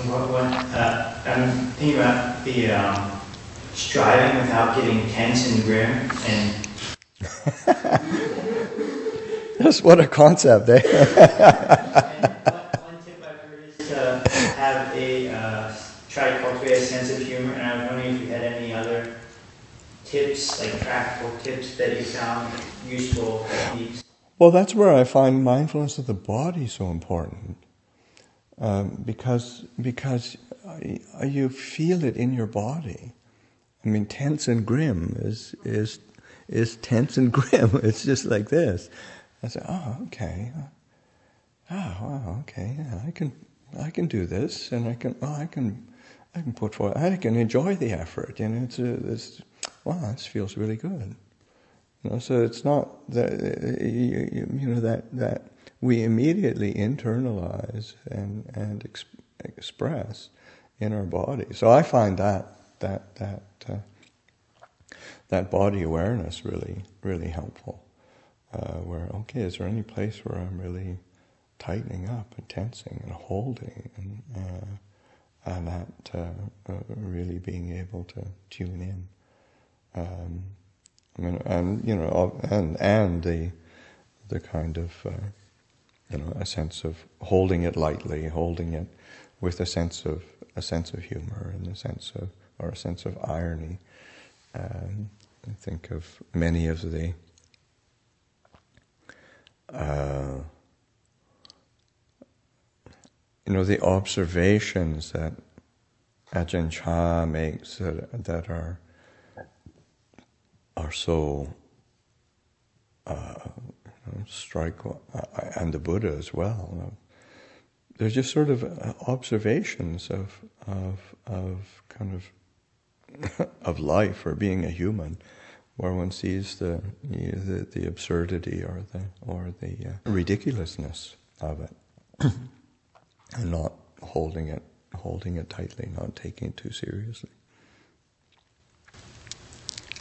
I'm thinking about the striving without getting tense and grim, and just what a concept, eh? one tip I've heard is to have try to cultivate a sense of humor, and I was wondering if you had any other tips, like practical tips that you found useful techniques. Well, that's where I find mindfulness of the body so important, because you feel it in your body. I mean, tense and grim is tense and grim. It's just like this. I say, oh, okay. Oh, wow, okay. Yeah, I can do this, and I can put forward. I can enjoy the effort, and wow, this feels really good. So it's not that that we immediately internalize and express in our body. So I find that body awareness really, really helpful. Where, okay, is there any place where I'm really tightening up and tensing and holding and that really being able to tune in. And the kind of a sense of holding it lightly, holding it with a sense of humor and a sense of irony. I think of many of the the observations that Ajahn Chah makes that are so striking, and the Buddha as well. They're just sort of observations of kind of life or being a human, where one sees the absurdity or the ridiculousness of it, and not holding it tightly, not taking it too seriously.